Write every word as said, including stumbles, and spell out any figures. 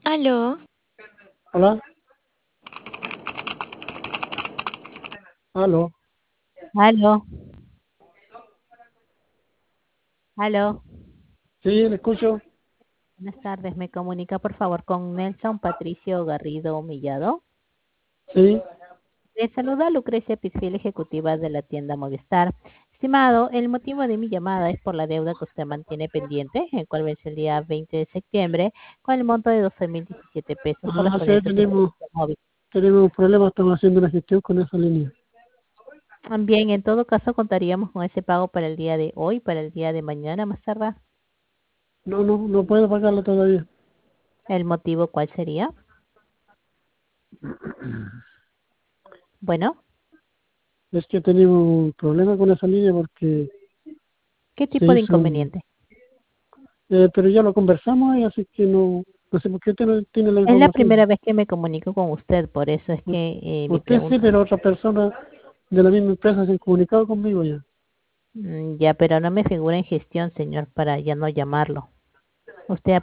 Aló, Hola, aló. Aló, aló. Sí, le escucho. Buenas tardes. ¿Me comunica por favor con Nelson Patricio Garrido Millado? Sí, Le saluda Lucrecia Pisfiel, ejecutiva de la tienda Movistar. Estimado, el motivo de mi llamada es por la deuda que usted mantiene pendiente, el cual vence el día veinte de septiembre, con el monto de doce mil diecisiete pesos ah, sí, correspondiente a su tenemos, servicio móvil. tenemos un problema, estamos haciendo una gestión con esa línea. Bien, en todo caso contaríamos con ese pago para el día de hoy, para el día de mañana más tardar. No, no, no puedo pagarla todavía. ¿El motivo cuál sería? Bueno, Es que tenemos un problema con esa línea porque ¿qué se tipo de hizo un... inconveniente? eh, pero ya lo conversamos ahí, así que no, no sé por qué usted no tiene la Es la información. primera vez que me comunico con usted, por eso es U- que eh, mi Usted sí, pregunta. pero otras personas de la misma empresa se han comunicado conmigo ya. Mm, ya, pero no me figura en gestión, señor, para ya no llamarlo. Usted